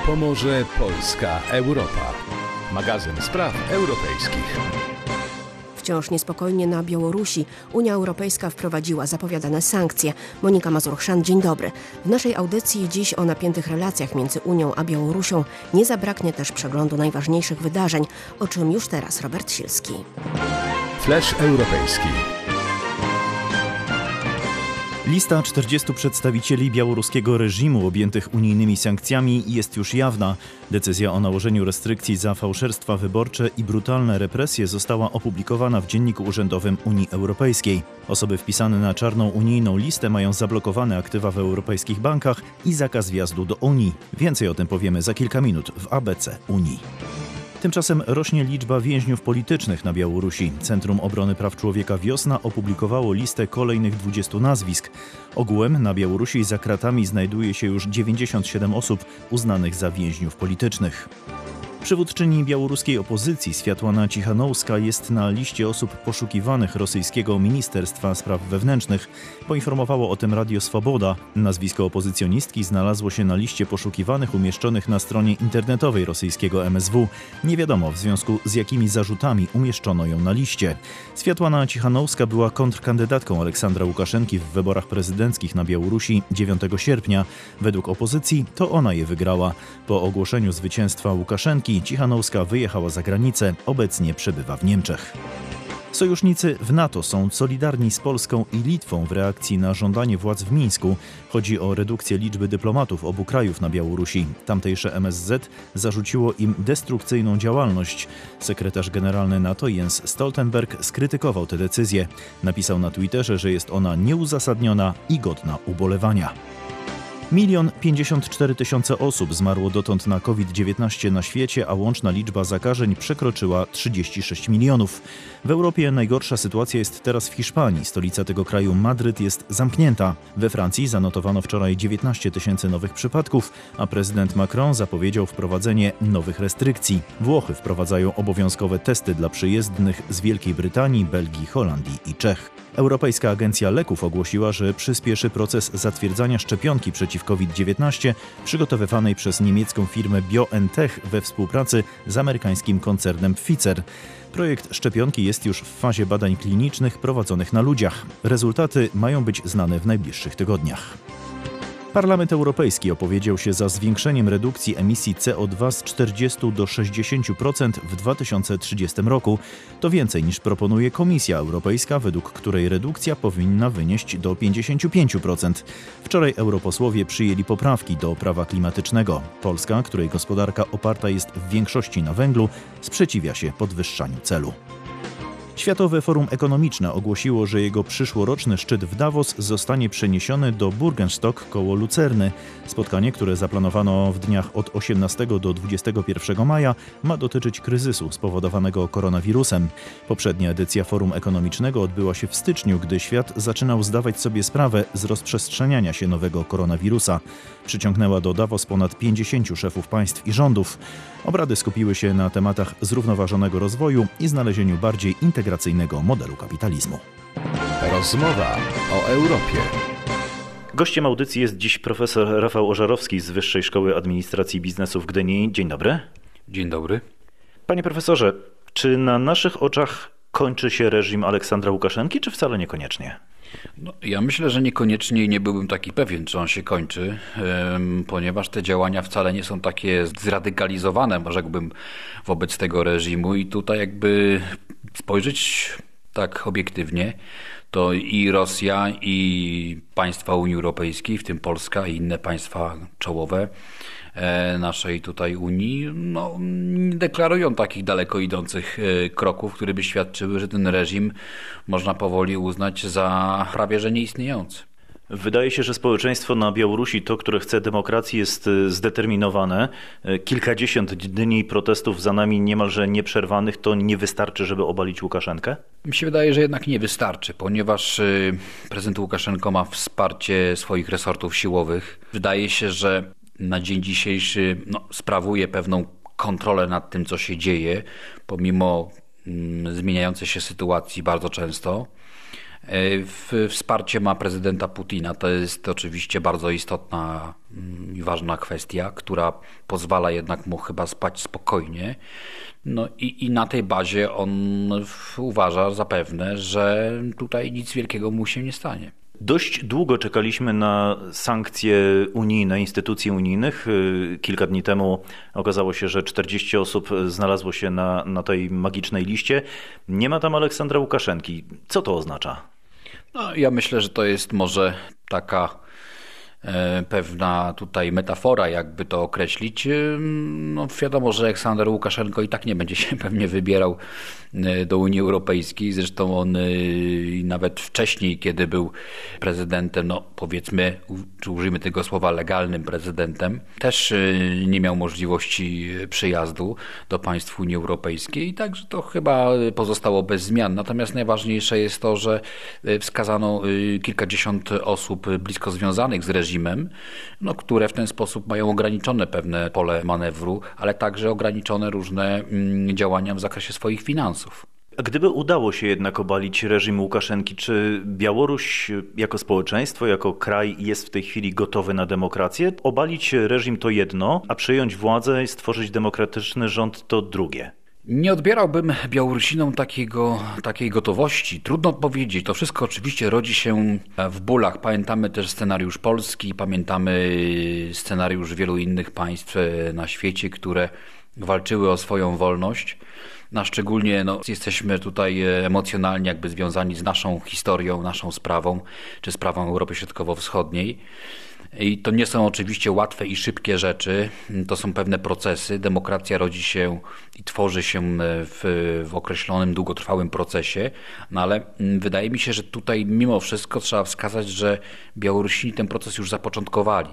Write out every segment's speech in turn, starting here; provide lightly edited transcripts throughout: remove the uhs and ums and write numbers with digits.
Pomorze, Polska, Europa. Magazyn spraw europejskich. Wciąż niespokojnie na Białorusi. Unia Europejska wprowadziła zapowiadane sankcje. Monika Mazur-Chrzan, dzień dobry. W naszej audycji dziś o napiętych relacjach między Unią a Białorusią. Nie zabraknie też przeglądu najważniejszych wydarzeń, o czym już teraz Robert Silski. Flash europejski. Lista 40 przedstawicieli białoruskiego reżimu objętych unijnymi sankcjami jest już jawna. Decyzja o nałożeniu restrykcji za fałszerstwa wyborcze i brutalne represje została opublikowana w Dzienniku Urzędowym Unii Europejskiej. Osoby wpisane na czarną unijną listę mają zablokowane aktywa w europejskich bankach i zakaz wjazdu do Unii. Więcej o tym powiemy za kilka minut w ABC Unii. Tymczasem rośnie liczba więźniów politycznych na Białorusi. Centrum Obrony Praw Człowieka Wiosna opublikowało listę kolejnych 20 nazwisk. Ogółem na Białorusi za kratami znajduje się już 97 osób uznanych za więźniów politycznych. Przywódczyni białoruskiej opozycji Światłana Cichanouska jest na liście osób poszukiwanych rosyjskiego Ministerstwa Spraw Wewnętrznych. Poinformowało o tym Radio Swoboda. Nazwisko opozycjonistki znalazło się na liście poszukiwanych umieszczonych na stronie internetowej rosyjskiego MSW. Nie wiadomo w związku z jakimi zarzutami umieszczono ją na liście. Światłana Cichanouska była kontrkandydatką Aleksandra Łukaszenki w wyborach prezydenckich na Białorusi 9 sierpnia. Według opozycji to ona je wygrała. Po ogłoszeniu zwycięstwa Łukaszenki Cichanouska wyjechała za granicę, obecnie przebywa w Niemczech. Sojusznicy w NATO są solidarni z Polską i Litwą w reakcji na żądanie władz w Mińsku. Chodzi o redukcję liczby dyplomatów obu krajów na Białorusi. Tamtejsze MSZ zarzuciło im destrukcyjną działalność. Sekretarz generalny NATO Jens Stoltenberg skrytykował tę decyzję. Napisał na Twitterze, że jest ona nieuzasadniona i godna ubolewania. 1 054 000 osób zmarło dotąd na COVID-19 na świecie, a łączna liczba zakażeń przekroczyła 36 milionów. W Europie najgorsza sytuacja jest teraz w Hiszpanii. Stolica tego kraju, Madryt, jest zamknięta. We Francji zanotowano wczoraj 19 000 nowych przypadków, a prezydent Macron zapowiedział wprowadzenie nowych restrykcji. Włochy wprowadzają obowiązkowe testy dla przyjezdnych z Wielkiej Brytanii, Belgii, Holandii i Czech. Europejska Agencja Leków ogłosiła, że przyspieszy proces zatwierdzania szczepionki przeciw COVID-19 przygotowywanej przez niemiecką firmę BioNTech we współpracy z amerykańskim koncernem Pfizer. Projekt szczepionki jest już w fazie badań klinicznych prowadzonych na ludziach. Rezultaty mają być znane w najbliższych tygodniach. Parlament Europejski opowiedział się za zwiększeniem redukcji emisji CO2 z 40 do 60% w 2030 roku. To więcej niż proponuje Komisja Europejska, według której redukcja powinna wynieść do 55%. Wczoraj europosłowie przyjęli poprawki do prawa klimatycznego. Polska, której gospodarka oparta jest w większości na węglu, sprzeciwia się podwyższaniu celu. Światowe Forum Ekonomiczne ogłosiło, że jego przyszłoroczny szczyt w Davos zostanie przeniesiony do Burgenstock koło Lucerny. Spotkanie, które zaplanowano w dniach od 18 do 21 maja, ma dotyczyć kryzysu spowodowanego koronawirusem. Poprzednia edycja Forum Ekonomicznego odbyła się w styczniu, gdy świat zaczynał zdawać sobie sprawę z rozprzestrzeniania się nowego koronawirusa. Przyciągnęła do Davos ponad 50 szefów państw i rządów. Obrady skupiły się na tematach zrównoważonego rozwoju i znalezieniu bardziej integracyjnego modelu kapitalizmu. Rozmowa o Europie. Gościem audycji jest dziś profesor Rafał Ożarowski z Wyższej Szkoły Administracji i Biznesu w Gdyni. Dzień dobry. Dzień dobry. Panie profesorze, czy na naszych oczach kończy się reżim Aleksandra Łukaszenki, czy wcale niekoniecznie? Ja myślę, że niekoniecznie i nie byłbym taki pewien, czy on się kończy, ponieważ te działania wcale nie są takie zradykalizowane, rzekłbym, wobec tego reżimu i tutaj jakby spojrzeć tak obiektywnie, to i Rosja, i państwa Unii Europejskiej, w tym Polska i inne państwa czołowe naszej tutaj Unii, deklarują takich daleko idących kroków, które by świadczyły, że ten reżim można powoli uznać za prawie że nieistniejący. Wydaje się, że społeczeństwo na Białorusi, to, które chce demokracji, jest zdeterminowane. Kilkadziesiąt dni protestów za nami niemalże nieprzerwanych. To nie wystarczy, żeby obalić Łukaszenkę? Mi się wydaje, że jednak nie wystarczy, ponieważ prezydent Łukaszenko ma wsparcie swoich resortów siłowych. Wydaje się, że na dzień dzisiejszy sprawuje pewną kontrolę nad tym, co się dzieje, pomimo zmieniającej się sytuacji bardzo często. Wsparcie ma prezydenta Putina. To jest oczywiście bardzo istotna i ważna kwestia, która pozwala jednak mu chyba spać spokojnie. No i na tej bazie on uważa zapewne, że tutaj nic wielkiego mu się nie stanie. Dość długo czekaliśmy na sankcje unijne, instytucji unijnych. Kilka dni temu okazało się, że 40 osób znalazło się na tej magicznej liście. Nie ma tam Aleksandra Łukaszenki. Co to oznacza? No, ja myślę, że to jest może taka pewna tutaj metafora, jakby to określić. No wiadomo, że Aleksander Łukaszenko i tak nie będzie się pewnie wybierał do Unii Europejskiej. Zresztą on nawet wcześniej, kiedy był prezydentem, no powiedzmy, czy użyjmy tego słowa, legalnym prezydentem, też nie miał możliwości przyjazdu do państw Unii Europejskiej. Także to chyba pozostało bez zmian. Natomiast najważniejsze jest to, że wskazano kilkadziesiąt osób blisko związanych z reżimem, które w ten sposób mają ograniczone pewne pole manewru, ale także ograniczone różne działania w zakresie swoich finansów. A gdyby udało się jednak obalić reżim Łukaszenki, czy Białoruś jako społeczeństwo, jako kraj jest w tej chwili gotowy na demokrację? Obalić reżim to jedno, a przejąć władzę i stworzyć demokratyczny rząd to drugie. Nie odbierałbym Białorusinom takiej gotowości. Trudno powiedzieć. To wszystko oczywiście rodzi się w bólach. Pamiętamy też scenariusz Polski, pamiętamy scenariusz wielu innych państw na świecie, które walczyły o swoją wolność. Szczególnie jesteśmy tutaj emocjonalnie jakby związani z naszą historią, naszą sprawą, czy sprawą Europy Środkowo-Wschodniej. I to nie są oczywiście łatwe i szybkie rzeczy, to są pewne procesy. Demokracja rodzi się i tworzy się w określonym, długotrwałym procesie, ale wydaje mi się, że tutaj mimo wszystko trzeba wskazać, że Białorusini ten proces już zapoczątkowali.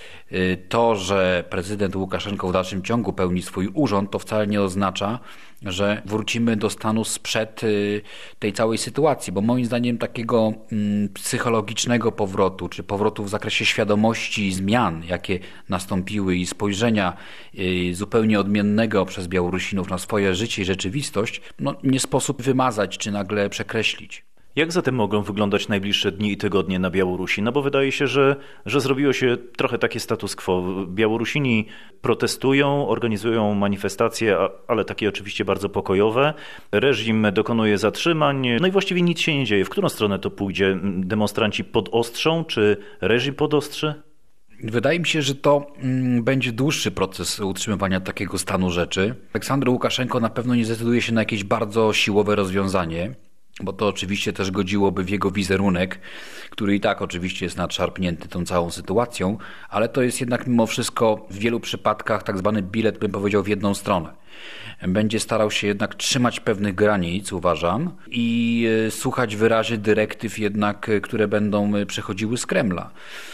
To, że prezydent Łukaszenko w dalszym ciągu pełni swój urząd, to wcale nie oznacza, że wrócimy do stanu sprzed tej całej sytuacji, bo moim zdaniem takiego psychologicznego powrotu, czy powrotu w zakresie świadomości zmian, jakie nastąpiły i spojrzenia zupełnie odmiennego przez Białorusinów na swoje życie i rzeczywistość, nie sposób wymazać czy nagle przekreślić. Jak zatem mogą wyglądać najbliższe dni i tygodnie na Białorusi? Bo wydaje się, że zrobiło się trochę takie status quo. Białorusini protestują, organizują manifestacje, ale takie oczywiście bardzo pokojowe. Reżim dokonuje zatrzymań, i właściwie nic się nie dzieje. W którą stronę to pójdzie? Demonstranci podostrzą, czy reżim podostrzy? Wydaje mi się, że to będzie dłuższy proces utrzymywania takiego stanu rzeczy. Aleksander Łukaszenko na pewno nie zdecyduje się na jakieś bardzo siłowe rozwiązanie, bo to oczywiście też godziłoby w jego wizerunek, który i tak oczywiście jest nadszarpnięty tą całą sytuacją, ale to jest jednak mimo wszystko w wielu przypadkach tak zwany bilet, bym powiedział, w jedną stronę. Będzie starał się jednak trzymać pewnych granic, uważam, i słuchać wyrazy dyrektyw jednak, które będą przechodziły z Kremla.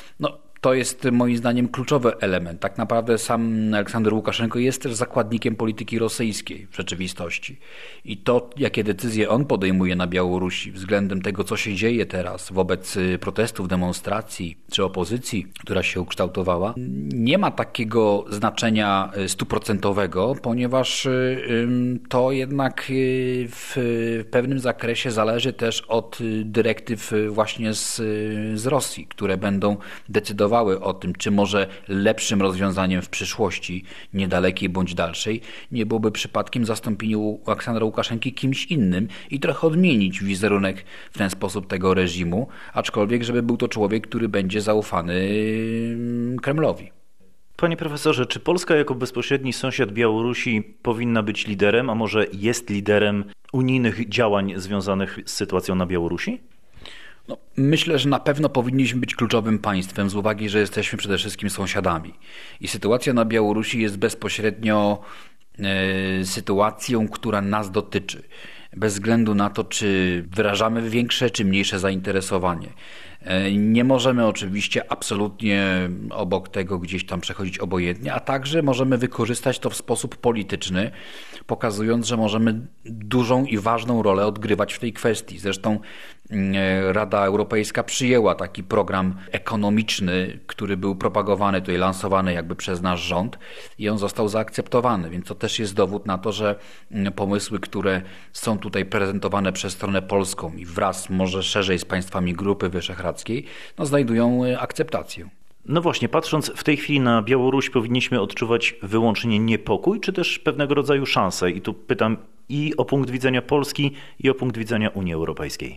To jest moim zdaniem kluczowy element. Tak naprawdę sam Aleksander Łukaszenko jest też zakładnikiem polityki rosyjskiej w rzeczywistości. I to, jakie decyzje on podejmuje na Białorusi względem tego, co się dzieje teraz wobec protestów, demonstracji czy opozycji, która się ukształtowała, nie ma takiego znaczenia 100%, ponieważ to jednak w pewnym zakresie zależy też od dyrektyw właśnie z Rosji, które będą decydowały o tym, czy może lepszym rozwiązaniem w przyszłości, niedalekiej bądź dalszej, nie byłoby przypadkiem zastąpienie Aleksandra Łukaszenki kimś innym i trochę odmienić wizerunek w ten sposób tego reżimu, aczkolwiek żeby był to człowiek, który będzie zaufany Kremlowi. Panie profesorze, czy Polska jako bezpośredni sąsiad Białorusi powinna być liderem, a może jest liderem unijnych działań związanych z sytuacją na Białorusi? Myślę, że na pewno powinniśmy być kluczowym państwem z uwagi, że jesteśmy przede wszystkim sąsiadami. I sytuacja na Białorusi jest bezpośrednio sytuacją, która nas dotyczy. Bez względu na to, czy wyrażamy większe czy mniejsze zainteresowanie. Nie możemy oczywiście absolutnie obok tego gdzieś tam przechodzić obojętnie, a także możemy wykorzystać to w sposób polityczny, pokazując, że możemy dużą i ważną rolę odgrywać w tej kwestii. Zresztą Rada Europejska przyjęła taki program ekonomiczny, który był propagowany, tutaj lansowany jakby przez nasz rząd i on został zaakceptowany, więc to też jest dowód na to, że pomysły, które są tutaj prezentowane przez stronę polską i wraz może szerzej z państwami Grupy Wyszehradzkiej, znajdują akceptację. No właśnie, patrząc w tej chwili na Białoruś, powinniśmy odczuwać wyłącznie niepokój, czy też pewnego rodzaju szansę? I tu pytam i o punkt widzenia Polski, i o punkt widzenia Unii Europejskiej.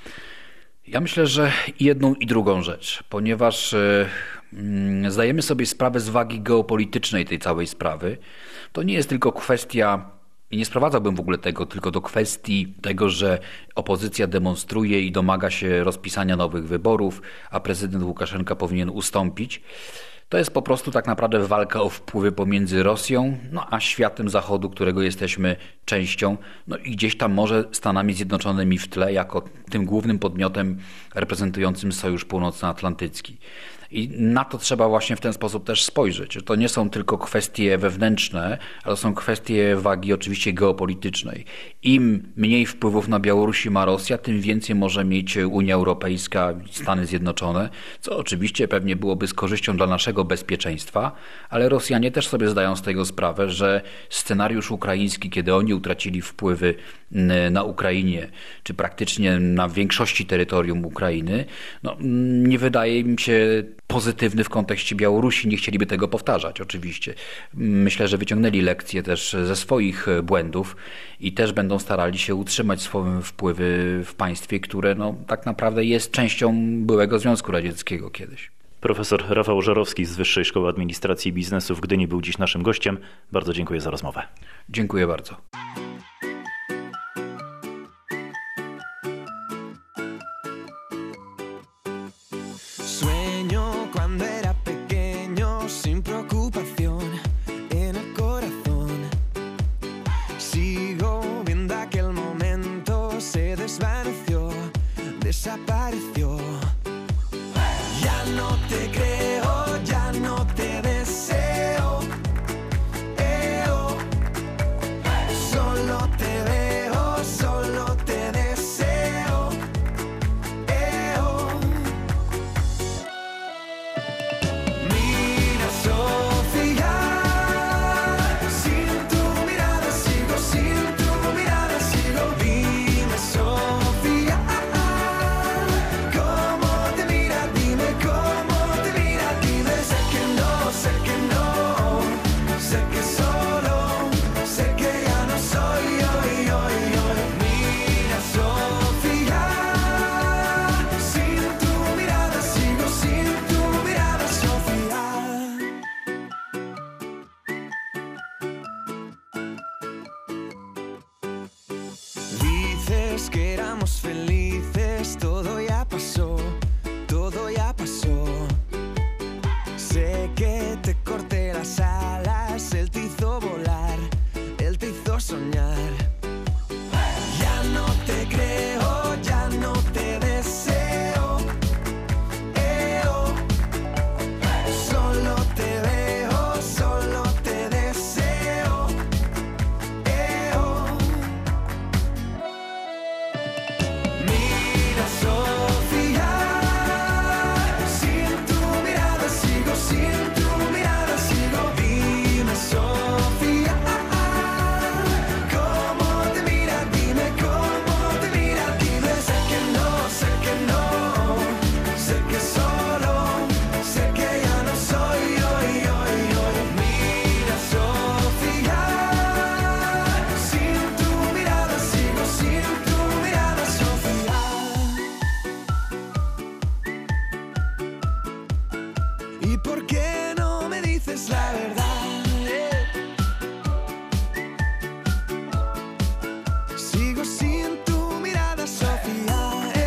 Ja myślę, że jedną i drugą rzecz, ponieważ zdajemy sobie sprawę z wagi geopolitycznej tej całej sprawy. To nie jest tylko kwestia, i nie sprowadzałbym w ogóle tego tylko do kwestii tego, że opozycja demonstruje i domaga się rozpisania nowych wyborów, a prezydent Łukaszenka powinien ustąpić. To jest po prostu tak naprawdę walka o wpływy pomiędzy Rosją, a światem Zachodu, którego jesteśmy częścią, i gdzieś tam może Stanami Zjednoczonymi w tle, jako tym głównym podmiotem reprezentującym Sojusz Północnoatlantycki. I na to trzeba właśnie w ten sposób też spojrzeć. To nie są tylko kwestie wewnętrzne, ale są kwestie wagi oczywiście geopolitycznej. Im mniej wpływów na Białorusi ma Rosja, tym więcej może mieć Unia Europejska i Stany Zjednoczone, co oczywiście pewnie byłoby z korzyścią dla naszego bezpieczeństwa, ale Rosjanie też sobie zdają z tego sprawę, że scenariusz ukraiński, kiedy oni utracili wpływy na Ukrainie, czy praktycznie na większości terytorium Ukrainy, nie wydaje mi się pozytywny w kontekście Białorusi. Nie chcieliby tego powtarzać oczywiście. Myślę, że wyciągnęli lekcje też ze swoich błędów i też będą starali się utrzymać swoje wpływy w państwie, które tak naprawdę jest częścią byłego Związku Radzieckiego kiedyś. Profesor Rafał Żarowski z Wyższej Szkoły Administracji i Biznesu w Gdyni był dziś naszym gościem. Bardzo dziękuję za rozmowę. Dziękuję bardzo. Cuando era pequeño, sin preocupación en el corazón. Sigo viendo aquel momento, se desvaneció, desapareció. Ya no te creo, ya no te deseo. Solo te veo, solo te deseo. Dices que éramos felices, todo ya pasó, todo ya pasó. Sé que te corté las alas, él te hizo volar, él te hizo soñar. Ya no te creo, ya no te deseo. Solo te veo, solo te deseo. Mira, Sofía, sin tu mirada sigo, sin tu mirada sigo. Dime, Sofía, cómo te mira, dime cómo te mira, dime. Sé que no, sé que solo, sé que ya no soy yo. Mira, Sofía, sin tu mirada sigo, sin tu mirada, Sofía. ¿Y por qué no me dices la verdad? Sigo sin tu mirada, Sofía.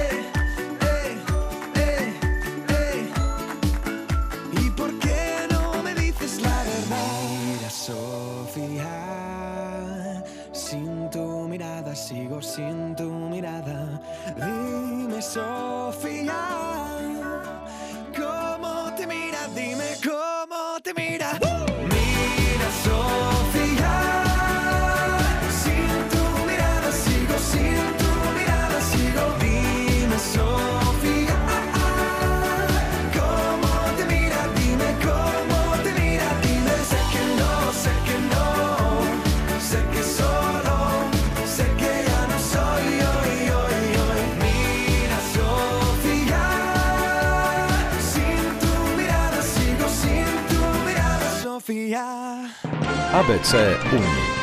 ¿Y por qué no me dices la verdad? Mira, Sofía, sin tu mirada sigo, sin tu mirada. Dime, Sofía. ABC Unii.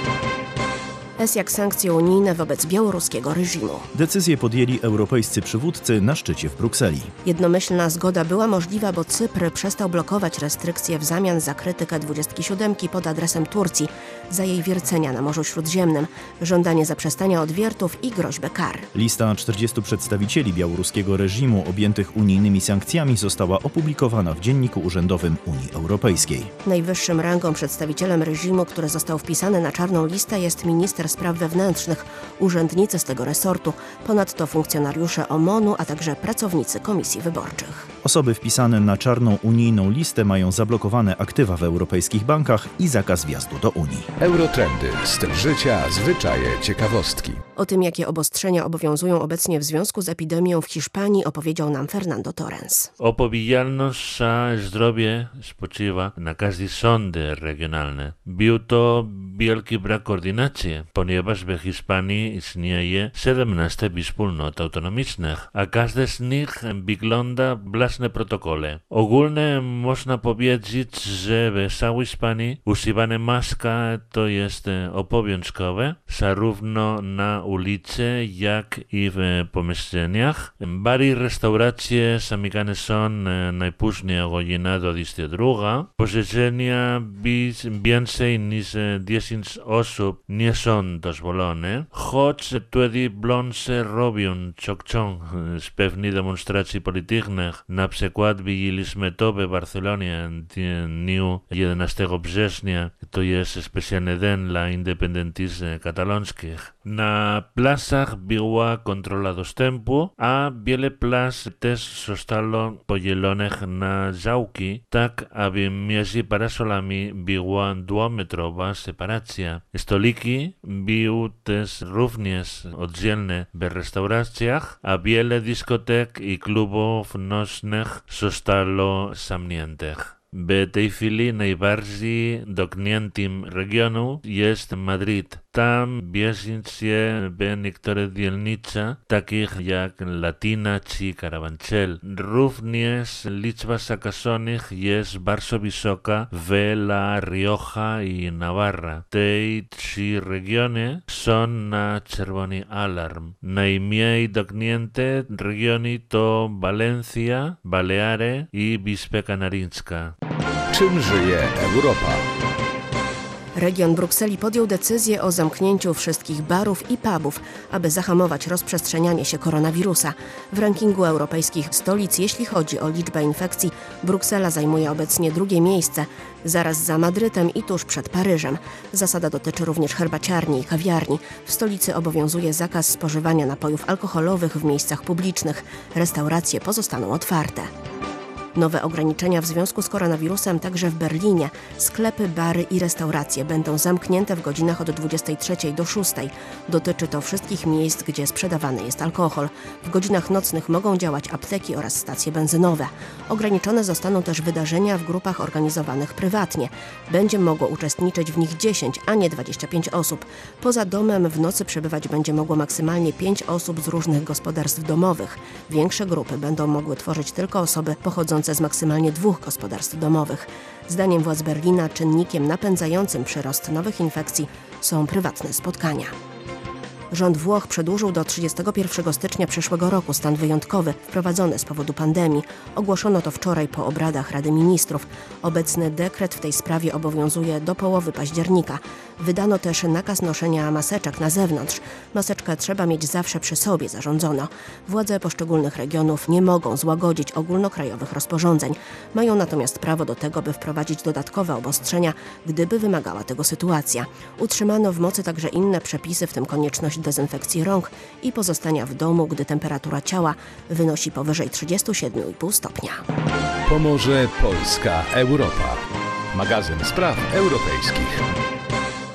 S jak sankcje unijne wobec białoruskiego reżimu. Decyzję podjęli europejscy przywódcy na szczycie w Brukseli. Jednomyślna zgoda była możliwa, bo Cypr przestał blokować restrykcje w zamian za krytykę 27 pod adresem Turcji za jej wiercenia na Morzu Śródziemnym, żądanie zaprzestania odwiertów i groźbę kar. Lista 40 przedstawicieli białoruskiego reżimu objętych unijnymi sankcjami została opublikowana w Dzienniku Urzędowym Unii Europejskiej. Najwyższym rangą przedstawicielem reżimu, który został wpisany na czarną listę, jest minister spraw wewnętrznych, urzędnicy z tego resortu, ponadto funkcjonariusze OMON-u, a także pracownicy komisji wyborczych. Osoby wpisane na czarną unijną listę mają zablokowane aktywa w europejskich bankach i zakaz wjazdu do Unii. Eurotrendy, styl życia, zwyczaje, ciekawostki. O tym, jakie obostrzenia obowiązują obecnie w związku z epidemią w Hiszpanii, opowiedział nam Fernando Torrens. Odpowiedzialność za zdrowie spoczywa na każdy sąd regionalny. Był to wielki brak koordynacji, ponieważ w Hiszpanii istnieje 17 wspólnot autonomicznych, a każda z nich wygląda własne protokole. Ogólnie można powiedzieć, że w całej Hiszpanii używanie maska to jest obowiązkowe, zarówno na ulicy, jak i w pomieszczeniach. Bary i restauracje zamykane są najpóźniej o godzinę 22. Posiedzenia więcej niż 10 osób nie są dozwolone, choć wtedy blące robią ciok-ciąg z pewnych demonstracji politycznych. Na przykład widzieliśmy to w Barcelonie w dniu 11 września, to jest specjalny dzień dla independentistów katalońskich. Na placach była kontrola dostępu, a wiele plac też zostało podzielonych na działki, tak aby między parasolami była 2-metrowa separacja. Stoliki były też również oddzielne w restauracjach, a wiele dyskotek i klubów nocnych zostało zamkniętych. W tej chwili najbardziej dotkniętym regionu jest Madryt. Tam bierze się w niektóre dzielnice, takich jak Latina czy Carabanchel. Również liczba zakażonych jest bardzo wysoka w La Rioja i Navarra. Te trzy regiony są na czerwony alarm. Najmniej dotknięte regiony to Walencja, Baleary i Wyspa Kanaryjska. Czym żyje Europa? Region Brukseli podjął decyzję o zamknięciu wszystkich barów i pubów, aby zahamować rozprzestrzenianie się koronawirusa. W rankingu europejskich stolic, jeśli chodzi o liczbę infekcji, Bruksela zajmuje obecnie drugie miejsce, zaraz za Madrytem i tuż przed Paryżem. Zasada dotyczy również herbaciarni i kawiarni. W stolicy obowiązuje zakaz spożywania napojów alkoholowych w miejscach publicznych. Restauracje pozostaną otwarte. Nowe ograniczenia w związku z koronawirusem także w Berlinie. Sklepy, bary i restauracje będą zamknięte w godzinach od 23 do 6. Dotyczy to wszystkich miejsc, gdzie sprzedawany jest alkohol. W godzinach nocnych mogą działać apteki oraz stacje benzynowe. Ograniczone zostaną też wydarzenia w grupach organizowanych prywatnie. Będzie mogło uczestniczyć w nich 10, a nie 25 osób. Poza domem w nocy przebywać będzie mogło maksymalnie 5 osób z różnych gospodarstw domowych. Większe grupy będą mogły tworzyć tylko osoby pochodzące z maksymalnie 2 gospodarstw domowych. Zdaniem władz Berlina czynnikiem napędzającym przyrost nowych infekcji są prywatne spotkania. Rząd Włoch przedłużył do 31 stycznia przyszłego roku stan wyjątkowy wprowadzony z powodu pandemii. Ogłoszono to wczoraj po obradach Rady Ministrów. Obecny dekret w tej sprawie obowiązuje do połowy października. Wydano też nakaz noszenia maseczek na zewnątrz. Maseczkę trzeba mieć zawsze przy sobie, zarządzono. Władze poszczególnych regionów nie mogą złagodzić ogólnokrajowych rozporządzeń. Mają natomiast prawo do tego, by wprowadzić dodatkowe obostrzenia, gdyby wymagała tego sytuacja. Utrzymano w mocy także inne przepisy, w tym konieczność dezynfekcji rąk i pozostania w domu, gdy temperatura ciała wynosi powyżej 37,5 stopnia. Pomoże Polska Europa. Magazyn spraw europejskich.